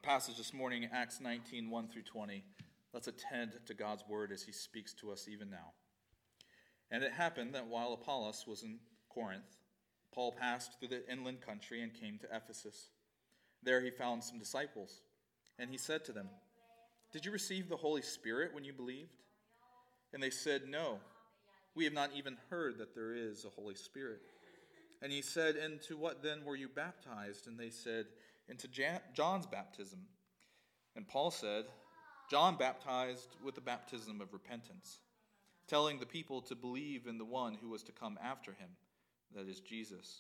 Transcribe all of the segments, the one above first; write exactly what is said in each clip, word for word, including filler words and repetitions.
passage this morning, Acts nineteen, one through twenty. Let's attend to God's word as he speaks to us even now. And it happened that while Apollos was in Corinth, Paul passed through the inland country and came to Ephesus. There he found some disciples, and he said to them, "Did you receive the Holy Spirit when you believed?" And they said, "No, we have not even heard that there is a Holy Spirit." And he said, "Into what then were you baptized?" And they said, "Into John's baptism." And Paul said, "John baptized with the baptism of repentance, telling the people to believe in the one who was to come after him, that is Jesus."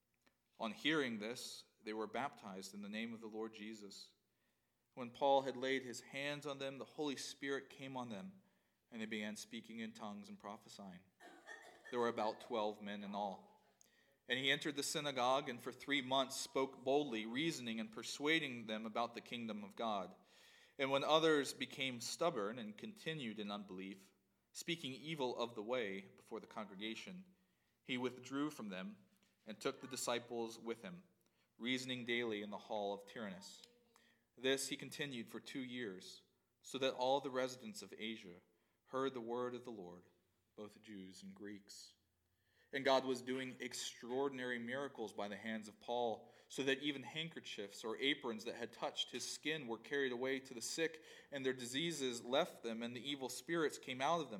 On hearing this, they were baptized in the name of the Lord Jesus. When Paul had laid his hands on them, the Holy Spirit came on them, and they began speaking in tongues and prophesying. There were about twelve men in all. And he entered the synagogue and for three months spoke boldly, reasoning and persuading them about the kingdom of God. And when others became stubborn and continued in unbelief, speaking evil of the way before the congregation, he withdrew from them and took the disciples with him, reasoning daily in the hall of Tyrannus. This he continued for two years, so that all the residents of Asia heard the word of the Lord, both Jews and Greeks. And God was doing extraordinary miracles by the hands of Paul, so that even handkerchiefs or aprons that had touched his skin were carried away to the sick, and their diseases left them, and the evil spirits came out of them.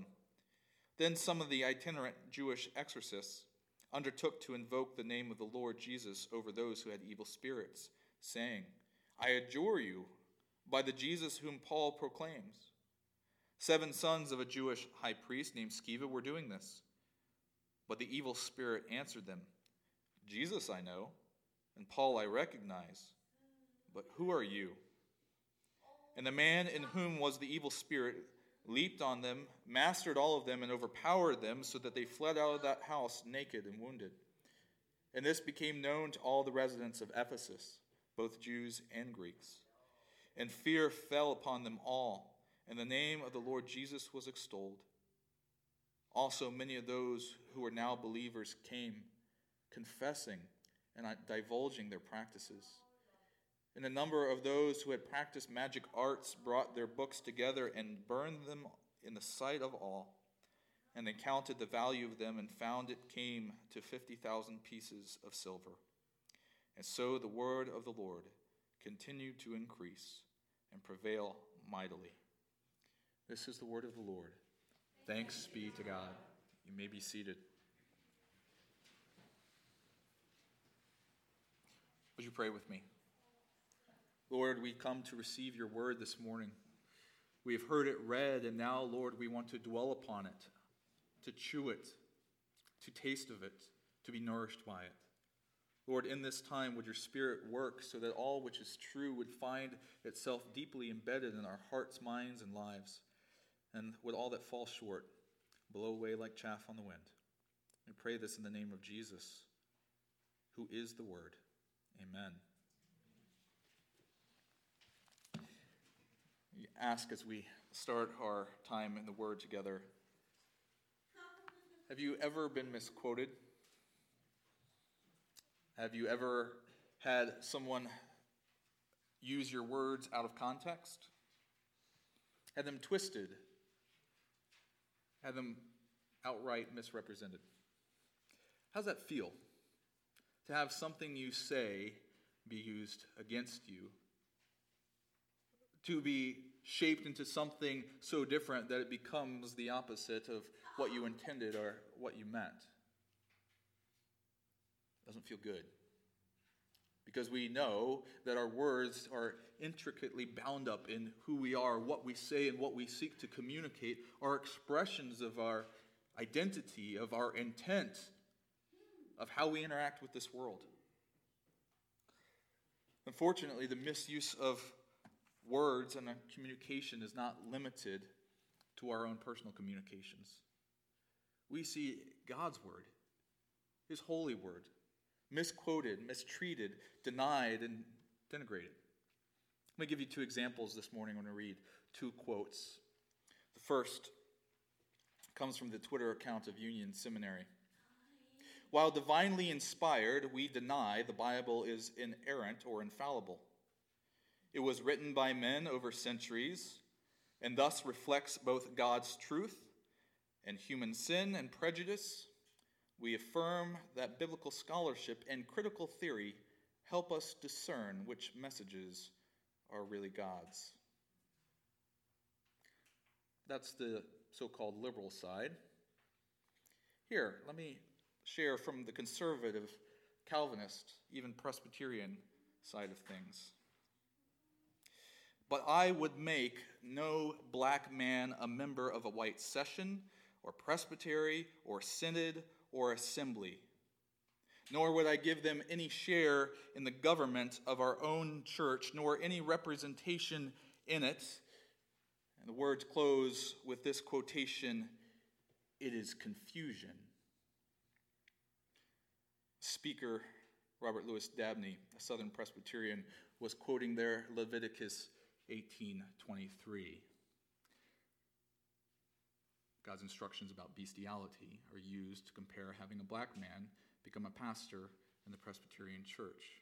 Then some of the itinerant Jewish exorcists undertook to invoke the name of the Lord Jesus over those who had evil spirits, saying, "I adjure you by the Jesus whom Paul proclaims." Seven sons of a Jewish high priest named Sceva were doing this. But the evil spirit answered them, "Jesus I know, and Paul I recognize, but who are you?" And the man in whom was the evil spirit leaped on them, mastered all of them, and overpowered them, so that they fled out of that house naked and wounded. And this became known to all the residents of Ephesus, both Jews and Greeks. And fear fell upon them all, and the name of the Lord Jesus was extolled. Also, many of those who were now believers came, confessing and divulging their practices. And a number of those who had practiced magic arts brought their books together and burned them in the sight of all. And they counted the value of them and found it came to fifty thousand pieces of silver. And so the word of the Lord continued to increase and prevail mightily. This is the word of the Lord. Thanks be to God. You may be seated. Would you pray with me? Lord, we come to receive your word this morning. We have heard it read, and now, Lord, we want to dwell upon it, to chew it, to taste of it, to be nourished by it. Lord, in this time, would your Spirit work so that all which is true would find itself deeply embedded in our hearts, minds, and lives. And with all that falls short, blow away like chaff on the wind. We pray this in the name of Jesus, who is the Word. Amen. We ask as we start our time in the Word together, have you ever been misquoted? Have you ever had someone use your words out of context? Had them twisted? Had them outright misrepresented? How does that feel? To have something you say be used against you? To be shaped into something so different that it becomes the opposite of what you intended or what you meant? Doesn't feel good. Because we know that our words are intricately bound up in who we are, what we say, and what we seek to communicate, are expressions of our identity, of our intent, of how we interact with this world. Unfortunately, the misuse of words and communication is not limited to our own personal communications. We see God's word, his holy word, misquoted, mistreated, denied, and denigrated. Let me give you two examples this morning when I read two quotes. The first comes from the Twitter account of Union Seminary. While divinely inspired, we deny the Bible is inerrant or infallible. It was written by men over centuries, and thus reflects both God's truth and human sin and prejudice. We affirm that biblical scholarship and critical theory help us discern which messages are really God's. That's the so-called liberal side. Here, let me share from the conservative, Calvinist, even Presbyterian side of things. But I would make no black man a member of a white session or presbytery or synod or assembly, nor would I give them any share in the government of our own church, nor any representation in it. And the words close with this quotation, "It is confusion." Speaker Robert Louis Dabney, a Southern Presbyterian, was quoting there Leviticus eighteen twenty-three. God's instructions about bestiality are used to compare having a black man become a pastor in the Presbyterian church.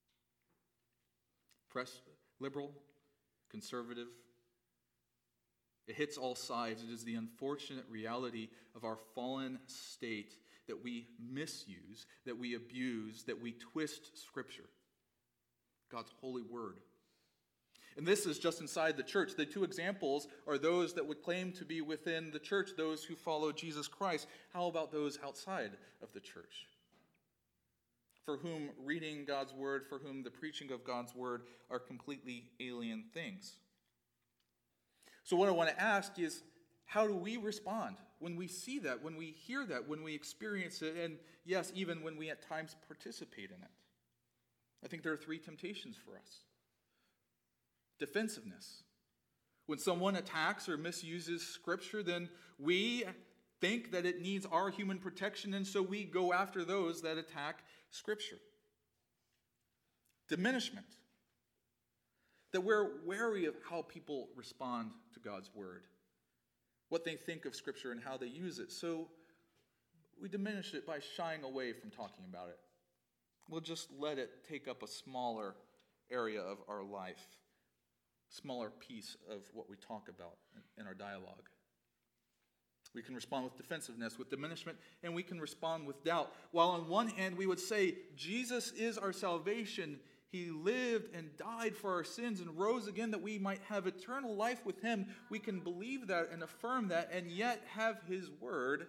Press, liberal, conservative, it hits all sides. It is the unfortunate reality of our fallen state that we misuse, that we abuse, that we twist Scripture, God's holy word. And this is just inside the church. The two examples are those that would claim to be within the church, those who follow Jesus Christ. How about those outside of the church, for whom reading God's word, for whom the preaching of God's word are completely alien things? So what I want to ask is, how do we respond when we see that, when we hear that, when we experience it, and yes, even when we at times participate in it? I think there are three temptations for us. Defensiveness. When someone attacks or misuses Scripture, then we think that it needs our human protection, and so we go after those that attack Scripture. Diminishment. That we're wary of how people respond to God's word, what they think of Scripture and how they use it. So we diminish it by shying away from talking about it. We'll just let it take up a smaller area of our life, smaller piece of what we talk about in our dialogue. We can respond with defensiveness, with diminishment, and we can respond with doubt. While on one hand we would say, Jesus is our salvation. He lived and died for our sins and rose again that we might have eternal life with him. We can believe that and affirm that, and yet have his word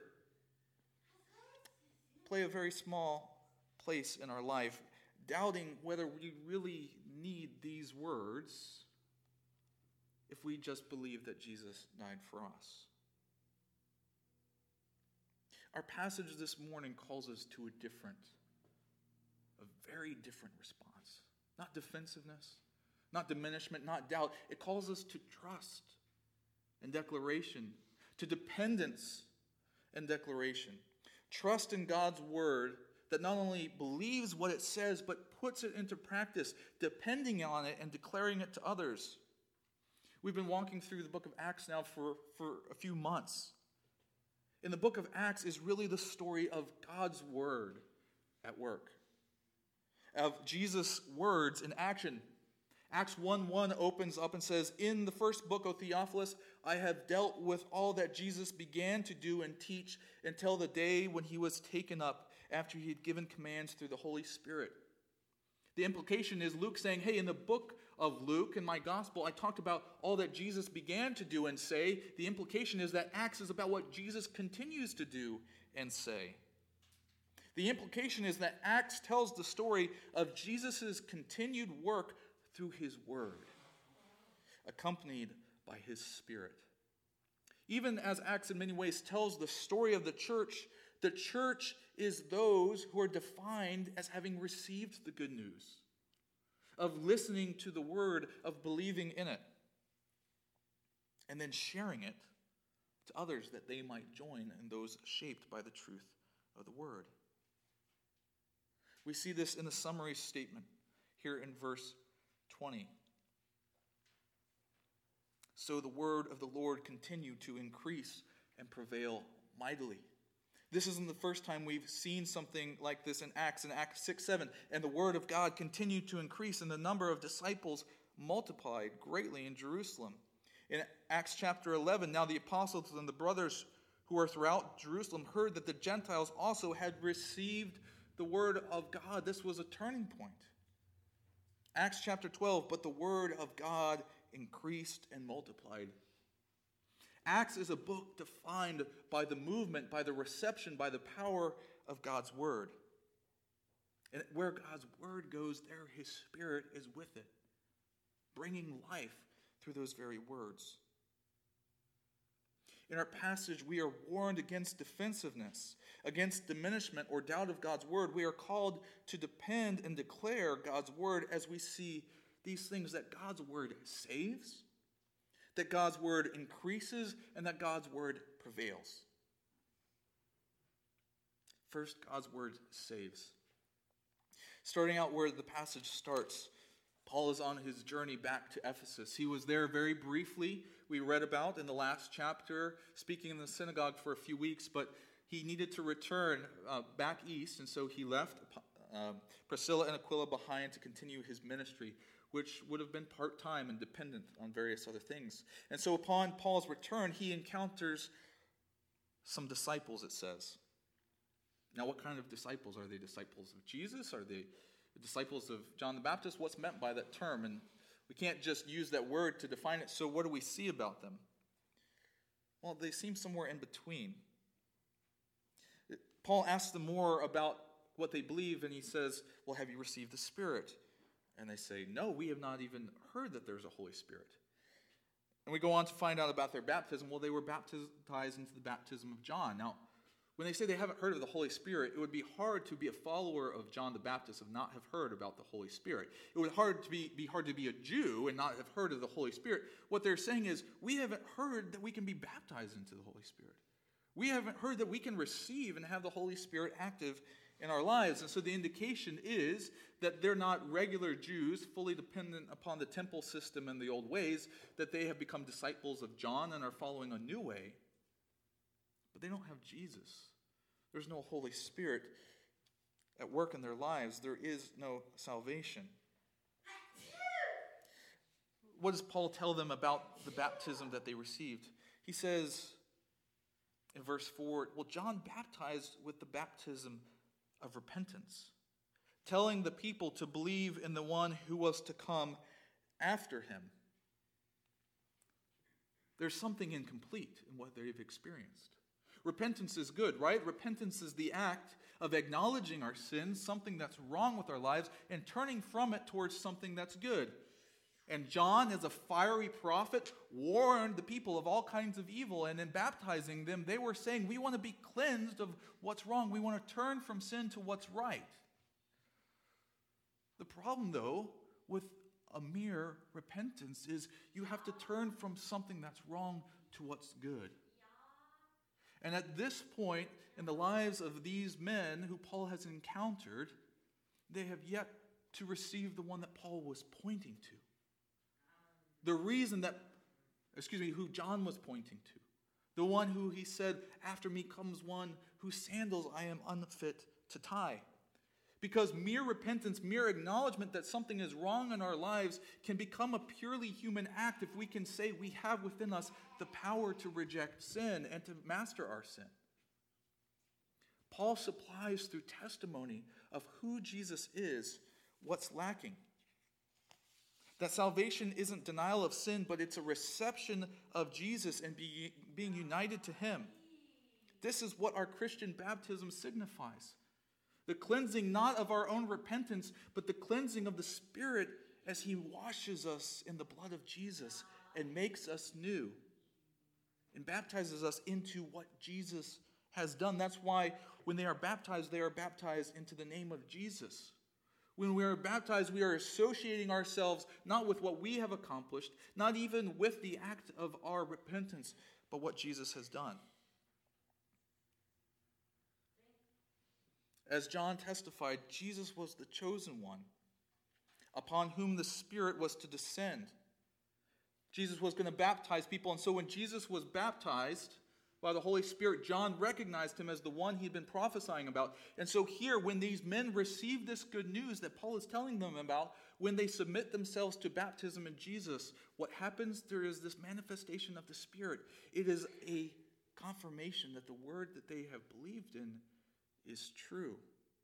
play a very small place in our life, doubting whether we really need these words if we just believe that Jesus died for us. Our passage this morning calls us to a different, a very different response. Not defensiveness, not diminishment, not doubt. It calls us to trust and declaration, to dependence and declaration. Trust in God's word that not only believes what it says, but puts it into practice, depending on it and declaring it to others. We've been walking through the book of Acts now for, for a few months. And the book of Acts is really the story of God's word at work, of Jesus' words in action. Acts one one opens up and says, "In the first book, O Theophilus, I have dealt with all that Jesus began to do and teach until the day when he was taken up, after he had given commands through the Holy Spirit." The implication is Luke saying, hey, in the book of Luke, in my gospel, I talked about all that Jesus began to do and say. The implication is that Acts is about what Jesus continues to do and say. The implication is that Acts tells the story of Jesus' continued work through his word, accompanied by his Spirit. Even as Acts in many ways tells the story of the church, the church is those who are defined as having received the good news, of listening to the word, of believing in it, and then sharing it to others that they might join in those shaped by the truth of the word. We see this in the summary statement here in verse twenty. So the word of the Lord continued to increase and prevail mightily. This isn't the first time we've seen something like this in Acts, in Acts six seven. And the word of God continued to increase, and the number of disciples multiplied greatly in Jerusalem. In Acts chapter eleven, now the apostles and the brothers who were throughout Jerusalem heard that the Gentiles also had received the word of God. This was a turning point. Acts chapter twelve, but the word of God increased and multiplied. Acts is a book defined by the movement, by the reception, by the power of God's word. And where God's word goes, there his Spirit is with it, bringing life through those very words. In our passage, we are warned against defensiveness, against diminishment or doubt of God's word. We are called to depend and declare God's word as we see these things, that God's word saves, that God's word increases, and that God's word prevails. First, God's word saves. Starting out where the passage starts, Paul is on his journey back to Ephesus. He was there very briefly, we read about in the last chapter, speaking in the synagogue for a few weeks, but he needed to return uh, back east, and so he left uh, Priscilla and Aquila behind to continue his ministry, which would have been part-time and dependent on various other things. And so upon Paul's return, he encounters some disciples, it says. Now, what kind of disciples? Are they disciples of Jesus? Are they disciples of John the Baptist? What's meant by that term? And we can't just use that word to define it, so what do we see about them? Well, they seem somewhere in between. Paul asks them more about what they believe, and he says, well, have you received the Spirit? And they say, no, we have not even heard that there's a Holy Spirit. And we go on to find out about their baptism. Well, they were baptized into the baptism of John. Now, when they say they haven't heard of the Holy Spirit, it would be hard to be a follower of John the Baptist and not have heard about the Holy Spirit. It would hard to be, be hard to be a Jew and not have heard of the Holy Spirit. What they're saying is, we haven't heard that we can be baptized into the Holy Spirit. We haven't heard that we can receive and have the Holy Spirit active in our lives. And so the indication is that they're not regular Jews, fully dependent upon the temple system and the old ways, that they have become disciples of John and are following a new way. But they don't have Jesus. There's no Holy Spirit at work in their lives. There is no salvation. What does Paul tell them about the baptism that they received? He says in verse four, well, John baptized with the baptism of repentance, telling the people to believe in the one who was to come after him. There's something incomplete in what they've experienced. Repentance is good, right? Repentance is the act of acknowledging our sins, something that's wrong with our lives, and turning from it towards something that's good. And John, as a fiery prophet, warned the people of all kinds of evil, and in baptizing them, they were saying, we want to be cleansed of what's wrong. We want to turn from sin to what's right. The problem, though, with a mere repentance is you have to turn from something that's wrong to what's good. And at this point in the lives of these men who Paul has encountered, they have yet to receive the one that Paul was pointing to. The reason that, excuse me, who John was pointing to. The one who he said, after me comes one whose sandals I am unfit to tie. Because mere repentance, mere acknowledgement that something is wrong in our lives can become a purely human act if we can say we have within us the power to reject sin and to master our sin. Paul supplies through testimony of who Jesus is what's lacking. That salvation isn't denial of sin, but it's a reception of Jesus and be, being united to him. This is what our Christian baptism signifies. The cleansing not of our own repentance, but the cleansing of the Spirit as he washes us in the blood of Jesus and makes us new and baptizes us into what Jesus has done. That's why when they are baptized, they are baptized into the name of Jesus. When we are baptized, we are associating ourselves not with what we have accomplished, not even with the act of our repentance, but what Jesus has done. As John testified, Jesus was the chosen one, upon whom the Spirit was to descend. Jesus was going to baptize people, and so when Jesus was baptized, by the Holy Spirit, John recognized him as the one he'd been prophesying about. And so here, when these men receive this good news that Paul is telling them about, when they submit themselves to baptism in Jesus, what happens? There is this manifestation of the Spirit. It is a confirmation that the word that they have believed in is true.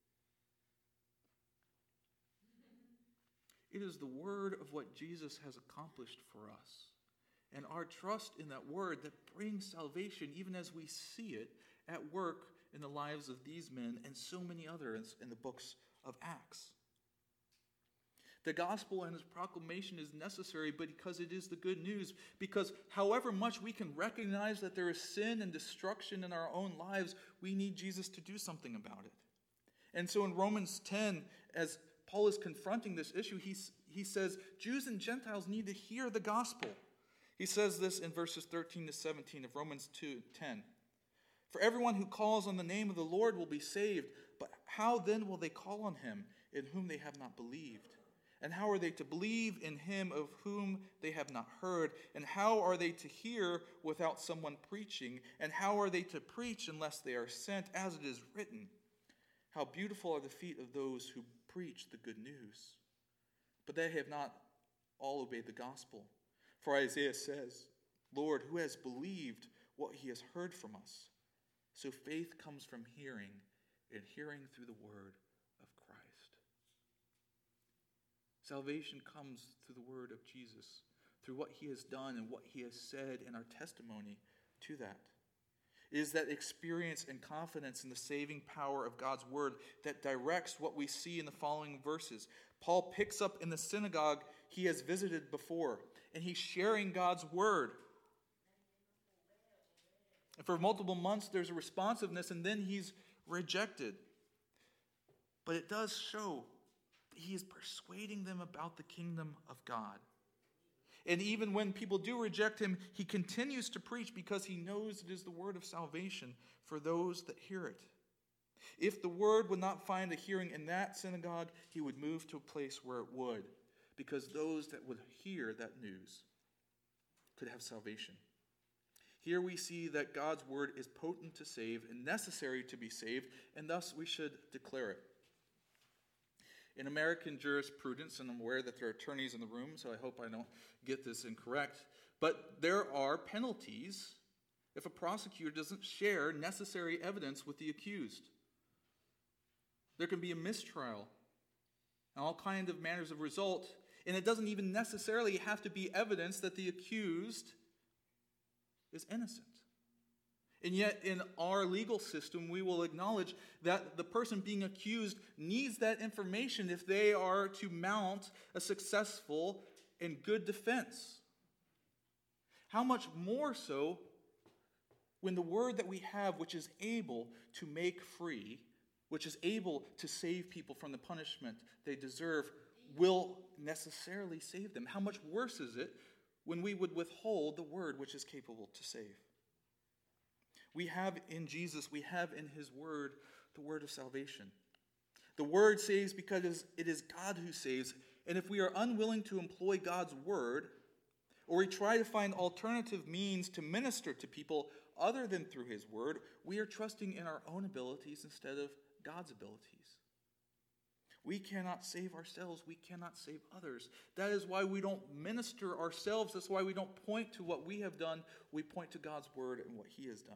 It is the word of what Jesus has accomplished for us, and our trust in that word that brings salvation, even as we see it at work in the lives of these men and so many others in the books of Acts. The gospel and its proclamation is necessary, but because it is the good news, because however much we can recognize that there is sin and destruction in our own lives, we need Jesus to do something about it. And so in Romans ten, as Paul is confronting this issue, he, he says, Jews and Gentiles need to hear the gospel. He says this in verses thirteen to seventeen of Romans two ten. For everyone who calls on the name of the Lord will be saved, but how then will they call on him in whom they have not believed? And how are they to believe in him of whom they have not heard? And how are they to hear without someone preaching? And how are they to preach unless they are sent? As it is written, how beautiful are the feet of those who preach the good news. But they have not all obeyed the gospel. For Isaiah says, Lord, who has believed what he has heard from us? So faith comes from hearing, and hearing through the word of Christ. Salvation comes through the word of Jesus, through what he has done and what he has said, and our testimony to that. It is that experience and confidence in the saving power of God's word that directs what we see in the following verses. Paul picks up in the synagogue he has visited before, and he's sharing God's word. And for multiple months, there's a responsiveness, and then he's rejected. But it does show that he is persuading them about the kingdom of God. And even when people do reject him, he continues to preach because he knows it is the word of salvation for those that hear it. If the word would not find a hearing in that synagogue, he would move to a place where it would, because those that would hear that news could have salvation. Here we see that God's word is potent to save and necessary to be saved, and thus we should declare it. In American jurisprudence, and I'm aware that there are attorneys in the room, so I hope I don't get this incorrect, but there are penalties if a prosecutor doesn't share necessary evidence with the accused. There can be a mistrial and all kinds of manners of result, and it doesn't even necessarily have to be evidence that the accused is innocent. And yet, in our legal system, we will acknowledge that the person being accused needs that information if they are to mount a successful and good defense. How much more so when the word that we have, which is able to make free, which is able to save people from the punishment they deserve, will necessarily save them? How much worse is it when we would withhold the word which is capable to save? We have in Jesus, we have in his word, the word of salvation. The word saves because it is God who saves. And if we are unwilling to employ God's word, or we try to find alternative means to minister to people other than through his word, we are trusting in our own abilities instead of God's abilities. We cannot save ourselves. We cannot save others. That is why we don't minister ourselves. That's why we don't point to what we have done. We point to God's word and what he has done.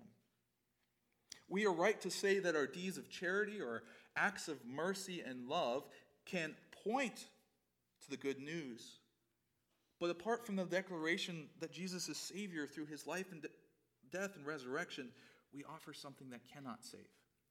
We are right to say that our deeds of charity or acts of mercy and love can point to the good news. But apart from the declaration that Jesus is Savior through his life and de- death and resurrection, we offer something that cannot save.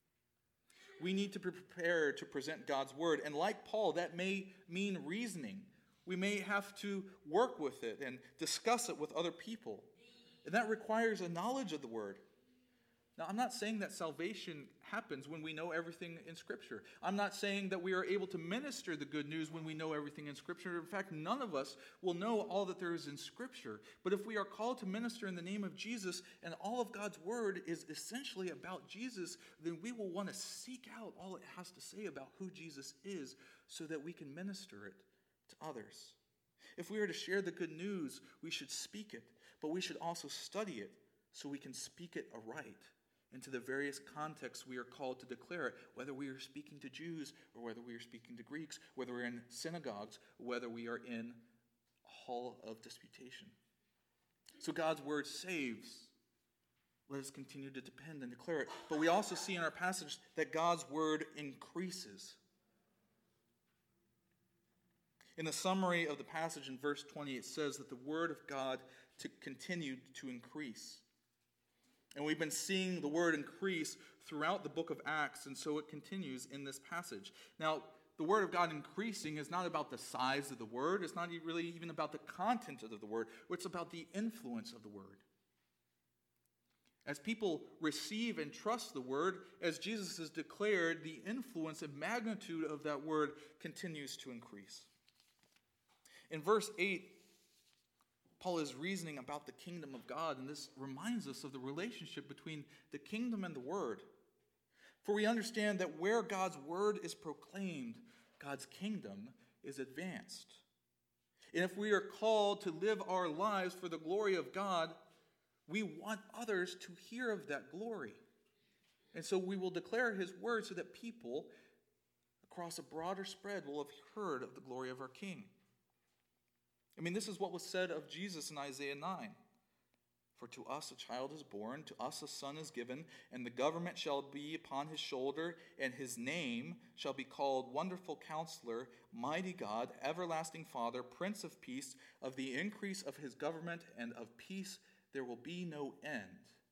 We need to be prepared to present God's word. And like Paul, that may mean reasoning. We may have to work with it and discuss it with other people. And that requires a knowledge of the word. Now, I'm not saying that salvation happens when we know everything in Scripture. I'm not saying that we are able to minister the good news when we know everything in Scripture. In fact, none of us will know all that there is in Scripture. But if we are called to minister in the name of Jesus, and all of God's word is essentially about Jesus, then we will want to seek out all it has to say about who Jesus is so that we can minister it to others. If we are to share the good news, we should speak it, but we should also study it so we can speak it aright into the various contexts we are called to declare it, whether we are speaking to Jews or whether we are speaking to Greeks, whether we're in synagogues, whether we are in a hall of disputation. So God's word saves. Let us continue to depend and declare it. But we also see in our passage that God's word increases. In the summary of the passage in verse twenty, it says that the word of God to continued to increase. And we've been seeing the word increase throughout the book of Acts, and so it continues in this passage. Now, the word of God increasing is not about the size of the word. It's not really even about the content of the word. It's about the influence of the word. As people receive and trust the word, as Jesus has declared, the influence and magnitude of that word continues to increase. In verse eight, Paul is reasoning about the kingdom of God, and this reminds us of the relationship between the kingdom and the word. For we understand that where God's word is proclaimed, God's kingdom is advanced. And if we are called to live our lives for the glory of God, we want others to hear of that glory. And so we will declare his word so that people across a broader spread will have heard of the glory of our King. I mean, this is what was said of Jesus in Isaiah nine. For to us a child is born, to us a son is given, and the government shall be upon his shoulder, and his name shall be called Wonderful Counselor, Mighty God, Everlasting Father, Prince of Peace. Of the increase of his government and of peace there will be no end.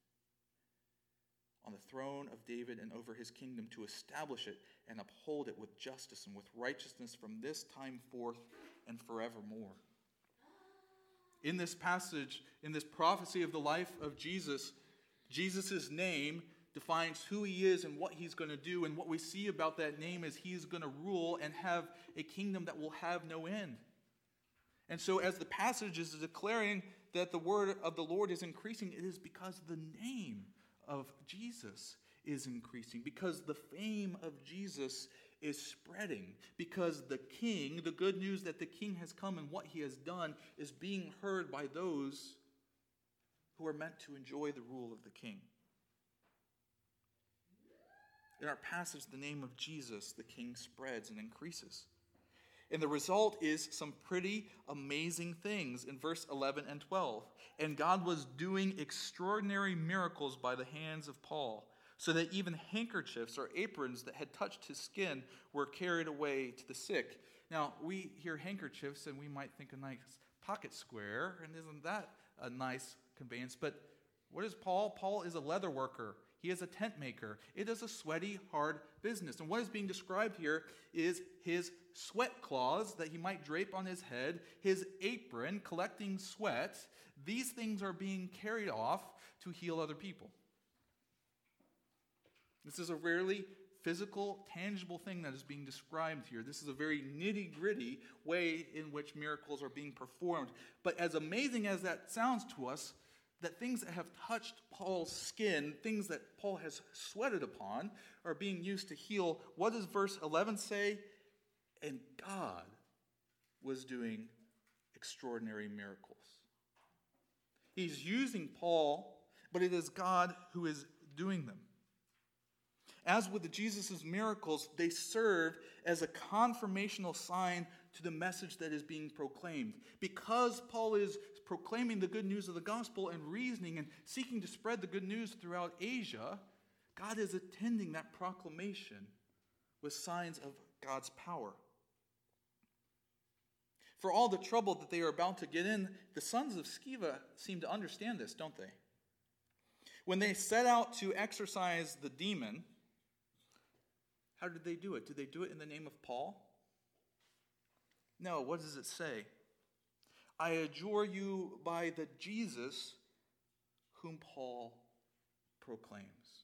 On the throne of David and over his kingdom, to establish it and uphold it with justice and with righteousness from this time forth and forevermore. In this passage, in this prophecy of the life of Jesus, Jesus' name defines who he is and what he's going to do. And what we see about that name is he is going to rule and have a kingdom that will have no end. And so as the passage is declaring that the word of the Lord is increasing, it is because the name of Jesus is increasing, because the fame of Jesus is spreading, because the king, the good news that the king has come and what he has done is being heard by those who are meant to enjoy the rule of the king. In our passage, the name of Jesus, the king, spreads and increases. And the result is some pretty amazing things in verse eleven and twelve. And God was doing extraordinary miracles by the hands of Paul, so that even handkerchiefs or aprons that had touched his skin were carried away to the sick. Now, we hear handkerchiefs and we might think a nice pocket square, and isn't that a nice conveyance? But what is Paul? Paul is a leather worker. He is a tent maker. It is a sweaty, hard business. And what is being described here is his sweat cloths that he might drape on his head, his apron collecting sweat. These things are being carried off to heal other people. This is a rarely physical, tangible thing that is being described here. This is a very nitty-gritty way in which miracles are being performed. But as amazing as that sounds to us, that things that have touched Paul's skin, things that Paul has sweated upon, are being used to heal. What does verse eleven say? And God was doing extraordinary miracles. He's using Paul, but it is God who is doing them. As with Jesus' miracles, they serve as a confirmational sign to the message that is being proclaimed. Because Paul is proclaiming the good news of the gospel and reasoning and seeking to spread the good news throughout Asia, God is attending that proclamation with signs of God's power. For all the trouble that they are about to get in, the sons of Sceva seem to understand this, don't they? When they set out to exorcise the demon, how did they do it? Did they do it in the name of Paul? No, what does it say? I adjure you by the Jesus whom Paul proclaims.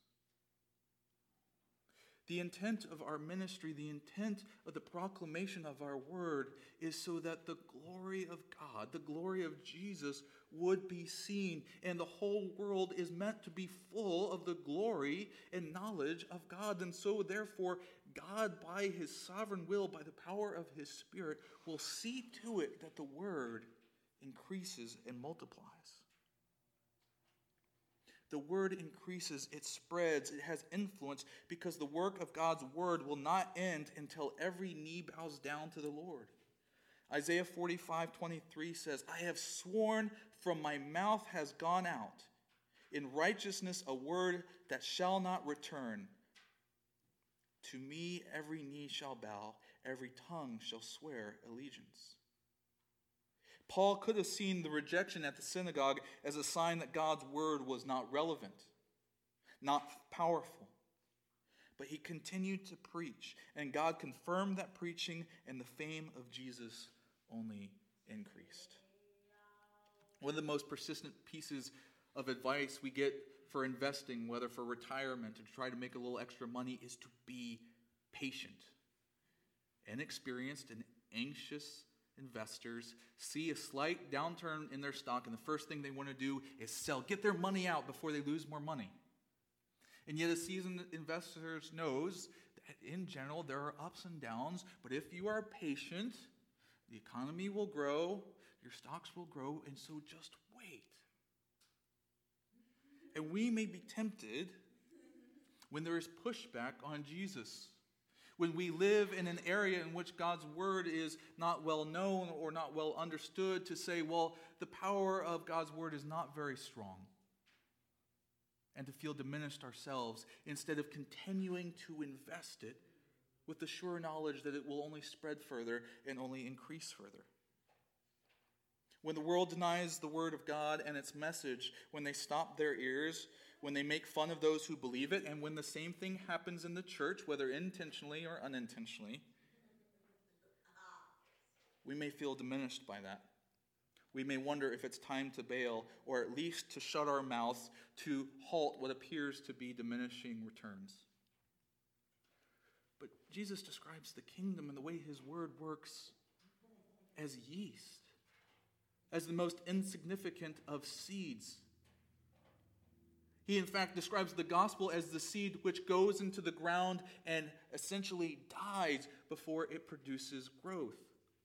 The intent of our ministry, the intent of the proclamation of our word is so that the glory of God, the glory of Jesus would be seen, and the whole world is meant to be full of the glory and knowledge of God. And so therefore, God, by his sovereign will, by the power of his Spirit, will see to it that the word increases and multiplies. The word increases, it spreads, it has influence, because the work of God's word will not end until every knee bows down to the Lord. Isaiah forty-five twenty-three says, I have sworn, from my mouth has gone out, in righteousness a word that shall not return. To me every knee shall bow, every tongue shall swear allegiance. Paul could have seen the rejection at the synagogue as a sign that God's word was not relevant, not powerful. But he continued to preach, and God confirmed that preaching, and the fame of Jesus only increased. One of the most persistent pieces of advice we get for investing, whether for retirement or to try to make a little extra money, is to be patient. Inexperienced and anxious investors see a slight downturn in their stock, and the first thing they want to do is sell, get their money out before they lose more money. And yet a seasoned investor knows that in general there are ups and downs, but if you are patient, the economy will grow, your stocks will grow, and so just wait. And we may be tempted when there is pushback on Jesus, when we live in an area in which God's word is not well known or not well understood, to say, well, the power of God's word is not very strong, and to feel diminished ourselves, instead of continuing to invest it with the sure knowledge that it will only spread further and only increase further. When the world denies the word of God and its message, when they stop their ears, when they make fun of those who believe it, and when the same thing happens in the church, whether intentionally or unintentionally, we may feel diminished by that. We may wonder if it's time to bail, or at least to shut our mouths, to halt what appears to be diminishing returns. But Jesus describes the kingdom and the way his word works as yeast, as the most insignificant of seeds. He, in fact, describes the gospel as the seed which goes into the ground and essentially dies before it produces growth.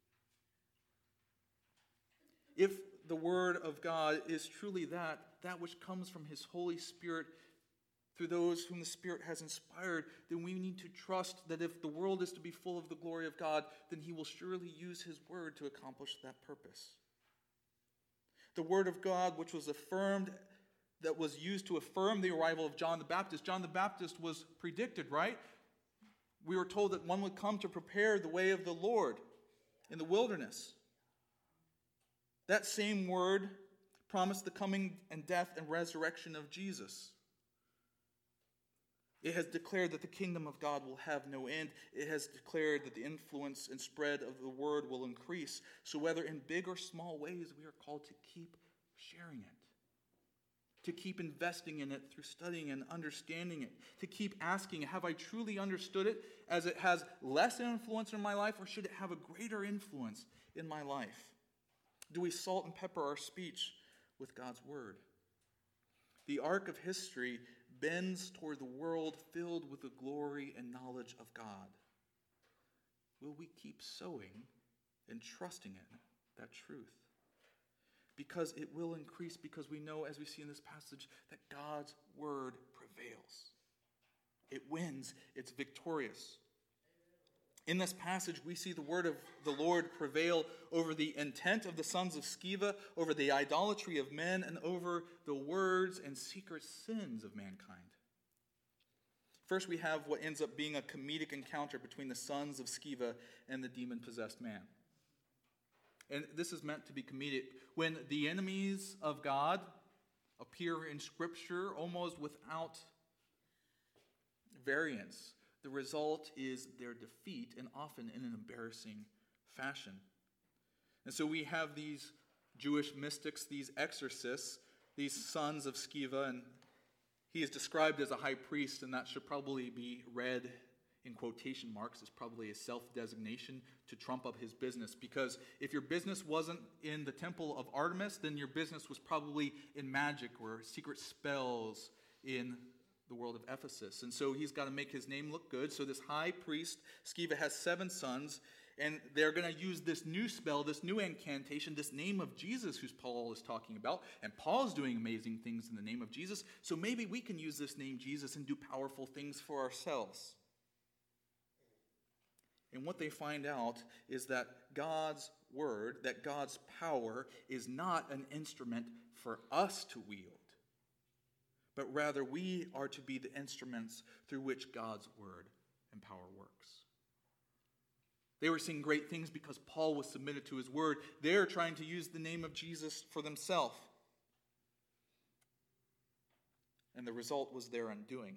If the word of God is truly that, that which comes from his Holy Spirit through those whom the Spirit has inspired, then we need to trust that if the world is to be full of the glory of God, then he will surely use his word to accomplish that purpose. The word of God, which was affirmed, that was used to affirm the arrival of John the Baptist. John the Baptist was predicted, right? We were told that one would come to prepare the way of the Lord in the wilderness. That same word promised the coming and death and resurrection of Jesus. It has declared that the kingdom of God will have no end. It has declared that the influence and spread of the word will increase. So whether in big or small ways, we are called to keep sharing it, to keep investing in it through studying and understanding it, to keep asking, have I truly understood it as it has less influence in my life, or should it have a greater influence in my life? Do we salt and pepper our speech with God's word? The arc of history bends toward the world filled with the glory and knowledge of God. Will we keep sowing and trusting in that truth? Because it will increase, because we know, as we see in this passage, that God's word prevails. It wins. It's victorious. In this passage, we see the word of the Lord prevail over the intent of the sons of Sceva, over the idolatry of men, and over the words and secret sins of mankind. First, we have what ends up being a comedic encounter between the sons of Sceva and the demon-possessed man. And this is meant to be comedic. When the enemies of God appear in Scripture almost without variance, the result is their defeat, and often in an embarrassing fashion. And so we have these Jewish mystics, these exorcists, these sons of Sceva, and he is described as a high priest, and that should probably be read in quotation marks. It's probably a self-designation to trump up his business, because if your business wasn't in the temple of Artemis, then your business was probably in magic or secret spells in the world of Ephesus. And so he's got to make his name look good. So this high priest, Sceva, has seven sons, And they're going to use this new spell, this new incantation, this name of Jesus, who Paul is talking about. And Paul's doing amazing things in the name of Jesus. So maybe we can use this name Jesus and do powerful things for ourselves. And what they find out is that God's word, that God's power is not an instrument for us to wield, but rather we are to be the instruments through which God's word and power works. They were seeing great things because Paul was submitted to his word. They're trying to use the name of Jesus for themselves. And the result was their undoing.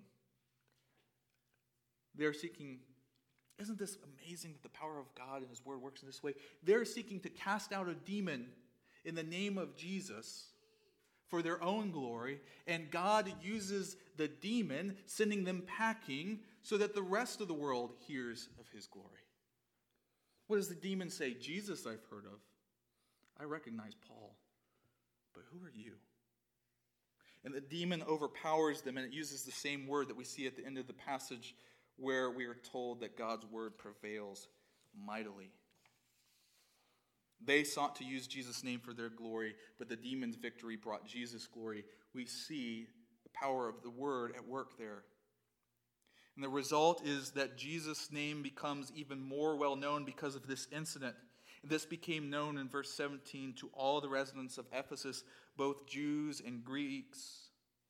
They're seeking, isn't this amazing that the power of God and his word works in this way? They're seeking to cast out a demon in the name of Jesus for their own glory, and God uses the demon, sending them packing so that the rest of the world hears of his glory. What does the demon say? Jesus I've heard of. I recognize Paul. But who are you? And the demon overpowers them, and it uses the same word that we see at the end of the passage where we are told that God's word prevails mightily. They sought to use Jesus' name for their glory, but the demon's victory brought Jesus' glory. We see the power of the word at work there. And the result is that Jesus' name becomes even more well known because of this incident. This became known in verse seventeen to all the residents of Ephesus, both Jews and Greeks.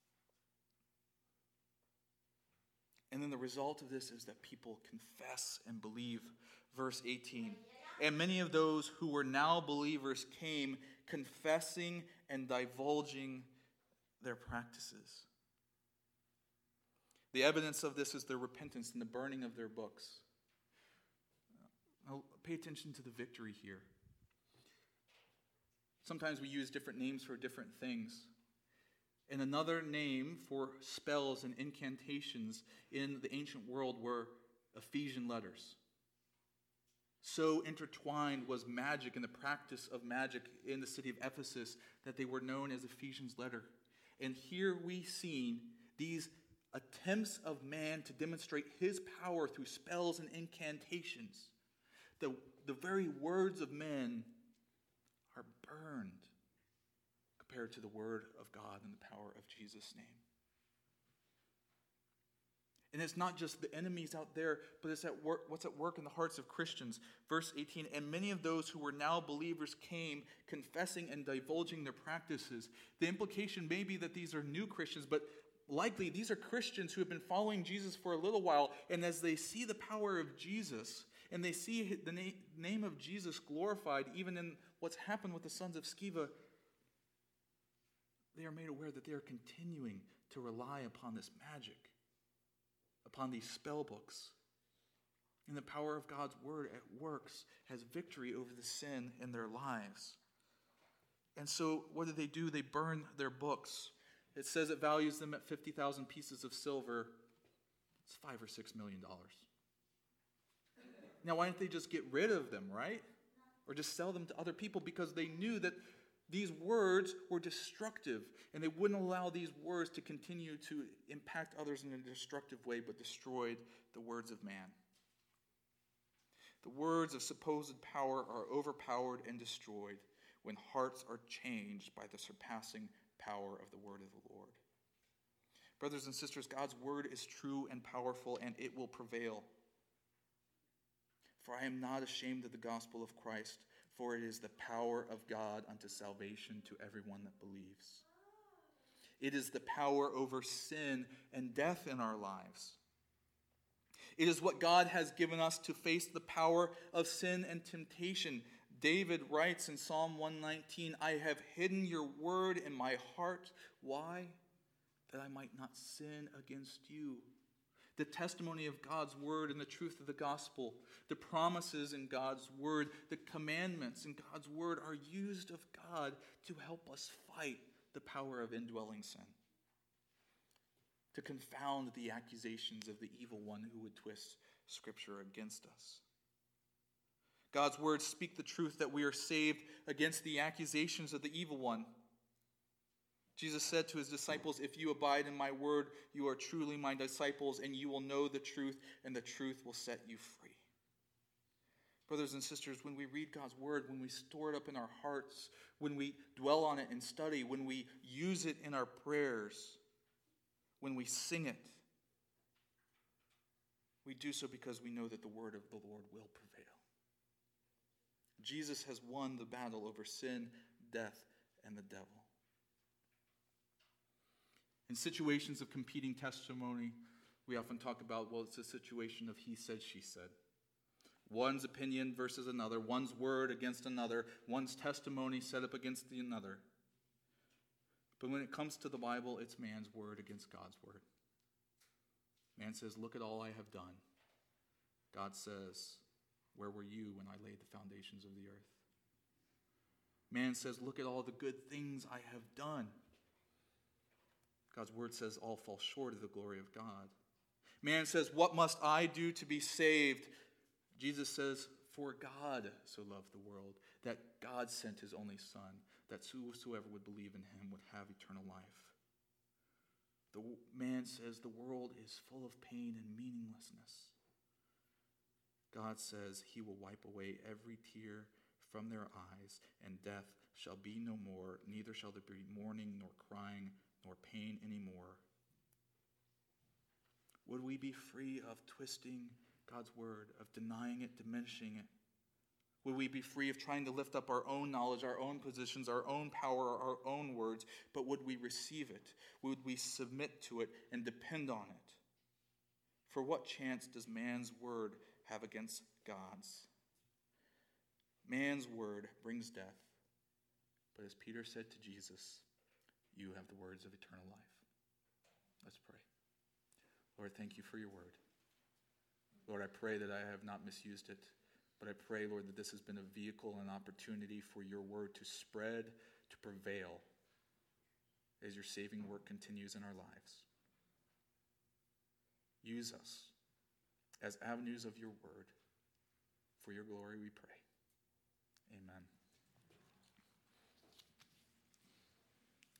And then the result of this is that people confess and believe. Verse eighteen. And many of those who were now believers came confessing and divulging their practices. The evidence of this is their repentance and the burning of their books. Now, pay attention to the victory here. Sometimes we use different names for different things. And another name for spells and incantations in the ancient world were Ephesian letters. So intertwined was magic and the practice of magic in the city of Ephesus that they were known as Ephesians letter. And here we see these attempts of man to demonstrate his power through spells and incantations. The, the very words of men are burned compared to the word of God and the power of Jesus' name. And it's not just the enemies out there, but it's at work, what's at work in the hearts of Christians. Verse eighteen, and many of those who were now believers came, confessing and divulging their practices. The implication may be that these are new Christians, but likely these are Christians who have been following Jesus for a little while, and as they see the power of Jesus, and they see the na- name of Jesus glorified, even in what's happened with the sons of Sceva, they are made aware that they are continuing to rely upon this magic, upon these spell books. And the power of God's word at works has victory over the sin in their lives. And so what do they do? They burn their books. It says it values them at fifty thousand pieces of silver. It's five or six million dollars. Now, why didn't they just get rid of them, right? Or just sell them to other people? Because they knew that these words were destructive, and they wouldn't allow these words to continue to impact others in a destructive way, but destroyed the words of man. The words of supposed power are overpowered and destroyed when hearts are changed by the surpassing power of the word of the Lord. Brothers and sisters, God's word is true and powerful, and it will prevail. For I am not ashamed of the gospel of Christ, for it is the power of God unto salvation to everyone that believes. It is the power over sin and death in our lives. It is what God has given us to face the power of sin and temptation. David writes in Psalm one nineteen, I have hidden your word in my heart. Why? That I might not sin against you. The testimony of God's word and the truth of the gospel, the promises in God's word, the commandments in God's word are used of God to help us fight the power of indwelling sin, to confound the accusations of the evil one who would twist Scripture against us. God's words speak the truth that we are saved against the accusations of the evil one. Jesus said to his disciples, if you abide in my word, you are truly my disciples, and you will know the truth, and the truth will set you free. Brothers and sisters, when we read God's word, when we store it up in our hearts, when we dwell on it and study, when we use it in our prayers, when we sing it, we do so because we know that the word of the Lord will prevail. Jesus has won the battle over sin, death, and the devil. In situations of competing testimony, we often talk about, well, it's a situation of he said, she said. One's opinion versus another, one's word against another, one's testimony set up against the another. But when it comes to the Bible, it's man's word against God's word. Man says, look at all I have done. God says, where were you when I laid the foundations of the earth? Man says, look at all the good things I have done. God's word says, all fall short of the glory of God. Man says, what must I do to be saved? Jesus says, for God so loved the world, that God sent his only Son, that whosoever would believe in him would have eternal life. The man says the world is full of pain and meaninglessness. God says he will wipe away every tear from their eyes, and death shall be no more, neither shall there be mourning, nor crying, nor pain anymore. Would we be free of twisting God's word, of denying it, diminishing it? Would we be free of trying to lift up our own knowledge, our own positions, our own power, our own words, but would we receive it? Would we submit to it and depend on it? For what chance does man's word have against God's? Man's word brings death, but as Peter said to Jesus, you have the words of eternal life. Let's pray. Lord, thank you for your word. Lord, I pray that I have not misused it, but I pray, Lord, that this has been a vehicle and opportunity for your word to spread, to prevail, as your saving work continues in our lives. Use us as avenues of your word. For your glory we pray. Amen.